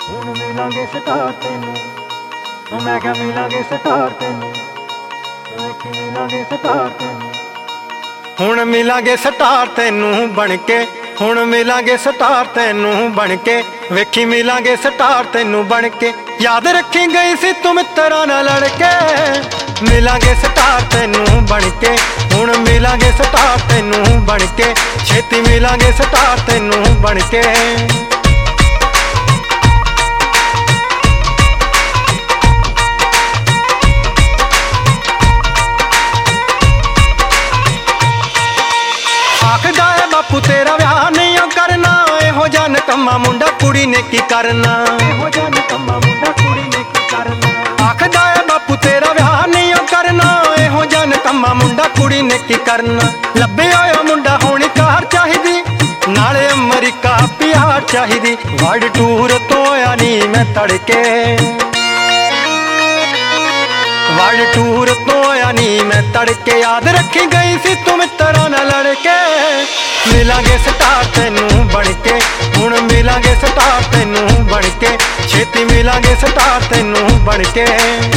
ਹੁਣ ਮਿਲਾਂਗੇ ਸਟਾਰ ਤੈਨੂੰ, ਮੈਂ ਕਿਹਾ ਮਿਲਾਂਗੇ ਸਟਾਰ ਤੈਨੂੰ, ਮਿਲਾਂਗੇ ਸਟਾਰ ਤੈਨੂੰ। ਹੁਣ ਮਿਲਾਂਗੇ ਸਟਾਰ ਤੈਨੂੰ ਬਣ ਕੇ, ਹੁਣ ਮਿਲਾਂਗੇ ਸਟਾਰ ਤੈਨੂੰ ਬਣ ਕੇ, ਵੇਖੀ ਮਿਲਾਂਗੇ ਸਟਾਰ ਤੈਨੂੰ ਬਣ ਕੇ। ਯਾਦ ਰੱਖੀ ਗਈ ਸੀ ਤੂੰ ਮਿੱਤਰਾਂ ਨਾਲ ਲੜ ਕੇ, ਮਿਲਾਂਗੇ ਸਟਾਰ ਤੈਨੂੰ ਬਣ ਕੇ। ਹੁਣ ਮਿਲਾਂਗੇ ਸਟਾਰ ਤੈਨੂੰ ਬਣ ਕੇ, ਛੇਤੀ ਮਿਲਾਂਗੇ ਸਟਾਰ ਤੈਨੂੰ ਬਣ ਕੇ। ਆਖਦਾ ਏ ਬਾਪੂ ਤੇਰਾ ਵਿਆਹ ਨਹੀਂ ਕਰਨਾ, ਇਹੋ ਜਿਹਾ ਨਿਕੰਮਾ ਮੁੰਡਾ ਕੁੜੀ ਨੇ ਕੀ ਕਰਨਾ, ਇਹੋ ਜਿਹਾ ਨਿਕੰਮਾ ਮੁੰਡਾ ਕੁੜੀ ਨੇ ਕੀ ਕਰਨਾ। ਆਖਦਾ ਏ ਬਾਪੂ ਤੇਰਾ ਵਿਆਹ ਨਹੀਂ ਕਰਨਾ, ਇਹੋ ਜਿਹਾ ਨਿਕੰਮਾ ਮੁੰਡਾ ਕੁੜੀ ਨੇ ਕੀ ਕਰਨਾ। ਲੱਭਿਆ ਹੋਇਆ ਮੁੰਡਾ ਹੋਣੀ ਕਾਰ ਚਾਹੀਦੀ, ਨਾਲੇ ਅਮਰੀਕਾ ਪਿਆਰ ਚਾਹੀਦੀ। ਵਰਲਡ ਟੂਰ ਤੋਂ ਆਇਆ ਨਹੀਂ ਮੈਂ ਤੜਕੇ, ਵਰਲਡ ਟੂਰ ਤੋਂ ਆਇਆ ਨਹੀਂ ਮੈਂ ਤੜਕੇ। ਯਾਦ ਰੱਖੀ ਗਈ ਸੀ ਤੂੰ ਮਿੱਤਰਾਂ ਨਾਲ ਲੜ ਕੇ, ਮਿਲਾਂਗੇ ਸਟਾਰ ਤੈਨੂੰ ਬਣ ਕੇ। ਹੁਣ ਮਿਲਾਂਗੇ ਸਟਾਰ ਤੈਨੂੰ ਬਣ ਕੇ, ਛੇਤੀ ਮਿਲਾਂਗੇ ਸਟਾਰ ਤੈਨੂੰ ਬਣ ਕੇ।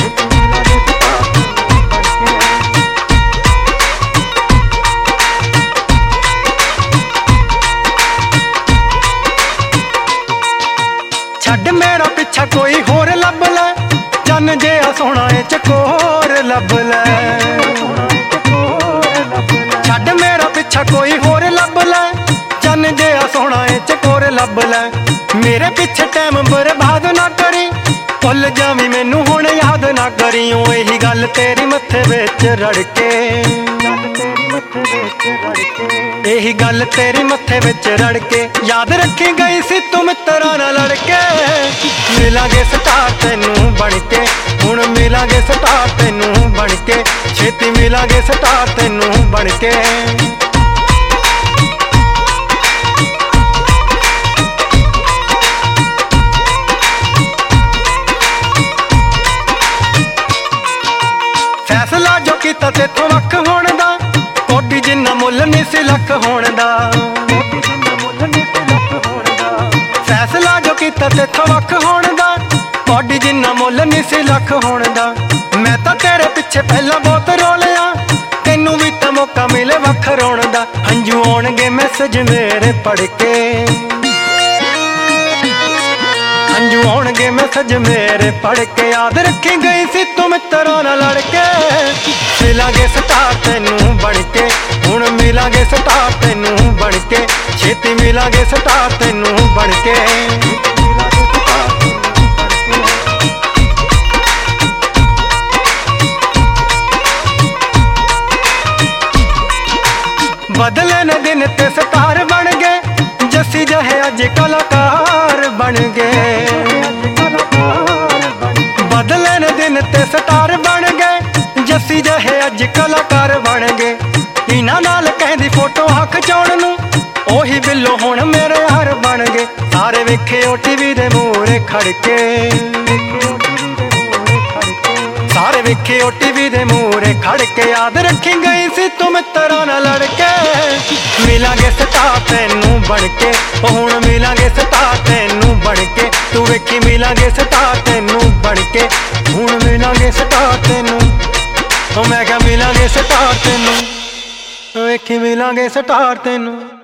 ਛੱਡ ਮੇਰਾ ਪਿੱਛਾ ਕੋਈ ਹੋਰ ਲੱਭ ਲੈ, ਚੰਨ ਜਿਹਾ ਸੋਹਣਾ ਏ ਚਕੋਰ ਲੱਭ ਲੈ। ਛੱਡ ਮੇਰਾ ਪਿੱਛਾ ਕੋਈ ਹੋਰ ਲੱਭ ਲੈ, ਚੰਨ ਜਿਹਾ ਸੋਹਣਾ ਏ ਚਕੋਰ ਲੱਭ ਲੈ। ਮੇਰੇ ਪਿੱਛੇ ਟਾਈਮ ਬਰਬਾਦ ਨਾ ਕਰੀ, ਭੁੱਲ ਜਾਵੀਂ ਮੈਨੂੰ ਹੁਣ ਯਾਦ ਨਾ ਕਰੀ। ਓ ਇਹੀ ਗੱਲ ਤੇਰੀ ਮੱਥੇ ਵਿੱਚ ਰੜ ਕੇ, ਇਹੀ ਗੱਲ ਤੇਰੀ ਮੱਥੇ ਵਿੱਚ ਰੜ ਕੇ। ਯਾਦ ਰੱਖੀ ਗਈ ਸੀ ਤੂੰ ਮਿੱਤਰਾਂ ਨਾਲ ਲੜ ਕੇ, ਮਿਲਾਂਗੇ ਸਟਾਰ ਤੈਨੂੰ ਬਣ ਕੇ। ਹੁਣ ਮਿਲਾਂਗੇ ਸਟਾਰ ਤੈਨੂੰ ਬਣ ਕੇ, ਛੇਤੀ ਮਿਲਾਂਗੇ ਸਟਾਰ ਤੈਨੂੰ ਬਣ ਕੇ। ਫੈਸਲਾ ਜੋ ਕੀਤਾ ਤੇਥੋਂ ਵੱਖ ਹੋਣ ਦਾ, ਕੋਟੀ ਜਿੰਨਾ ਮੁੱਲ ਨਹੀਂ ਸੀ ਲੱਖ ਹੋਣ ਦਾ। ਫੈਸਲਾ ਜੋ ਕੀਤਾ ਤੇਥੋਂ ਵੱਖ ਹੋਣ ਦਾ, ਕੋਟੀ ਜਿੰਨਾ ਮੁੱਲ ਨਹੀਂ ਸੀ ਲੱਖ ਹੋਣ ਦਾ। ਮੈਂ ਤਾਂ ਤੇਰੇ ਪਿੱਛੇ ਪਹਿਲਾਂ ਬਹੁਤ ਰੋਲਿਆ, ਤੈਨੂੰ ਵੀ ਤਾਂ ਮੌਕਾ ਮਿਲੇ ਵੱਖ ਰੋਣ ਦਾ। ਹੰਝੂ ਆਉਣਗੇ ਮੈਸੇਜ ਮੇਰੇ ਪੜ੍ਹ ਕੇ, ਹੰਝੂ ਆਉਣਗੇ ਮੈਸੇਜ ਮੇਰੇ ਪੜ੍ਹ ਕੇ। ਯਾਦ ਰੱਖੀ ਗਈ ਸੀ ਤੂੰ ਮਿੱਤਰਾਂ ਨਾਲ ਲੜ ਕੇ, ਮਿਲਾਂਗੇ ਸਟਾਰ ਤੈਨੂੰ ਬਣ ਕੇ। ਹੁਣ ਮਿਲਾਂਗੇ ਸਟਾਰ ਤੈਨੂੰ ਬਣ ਕੇ, ਛੇਤੀ ਮਿਲਾਂਗੇ ਸਟਾਰ ਤੈਨੂੰ ਬਣ ਕੇ। ਬਦਲੇ ਨੇ ਦਿਨ ਤੇ ਸਟਾਰ ਬਣ ਗਏ, ਜੱਸੀ ਜਿਹੇ ਅੱਜ ਕਲਾਕਾਰ ਬਣ ਗਏ। ਬਦਲੇ ਨੇ ਦਿਨ ਤੇ ਸਟਾਰ ਬਣ ਗਏ, ਜੱਸੀ ਜਿਹੇ ਅੱਜ ਕਲਾਕਾਰ ਬਣ ਗਏ। ਇਹਨਾਂ ਨਾਲ ਕਹਿੰਦੀ ਫੋਟੋ ਹੱਕ ਚਾਉਣ ਨੂੰ, ਉਹੀ ਬਿੱਲੋ ਹੁਣ ਮੇਰੇ ਯਾਰ ਬਣ ਗਏ। ਸਾਰੇ ਵੇਖੇ ਓ ਟੀਵੀ ਦੇ ਮੂਹਰੇ ਖੜ ਕੇ, ਸਾਰੇ ਵੇਖੇ ਓ ਟੀਵੀ ਦੇ ਮੂਹਰੇ ਖੜ ਕੇ। ਯਾਦ ਰੱਖੀ ਗਈ ਸੀ ਤੂੰ ਮਿੱਤਰਾਂ ਨਾਲ ਲੜ ਕੇ, ਮਿਲਾਂਗੇ ਸਟਾਰ ਤੈਨੂੰ ਬਣ ਕੇ। ਹੁਣ ਮਿਲਾਂਗੇ ਸਟਾਰ ਤੈਨੂੰ ਬਣ ਕੇ, ਤੂੰ ਵੇਖੀ ਮਿਲਾਂਗੇ ਸਟਾਰ ਤੈਨੂੰ ਬਣ ਕੇ। ਹੁਣ ਮਿਲਾਂਗੇ ਸਟਾਰ ਤੈਨੂੰ, ਮੈਂ ਕਿਹਾ ਮਿਲਾਂਗੇ ਸਟਾਰ ਤੈਨੂੰ, ਵੇਖੀ ਮਿਲਾਂਗੇ ਸਟਾਰ ਤੈਨੂੰ।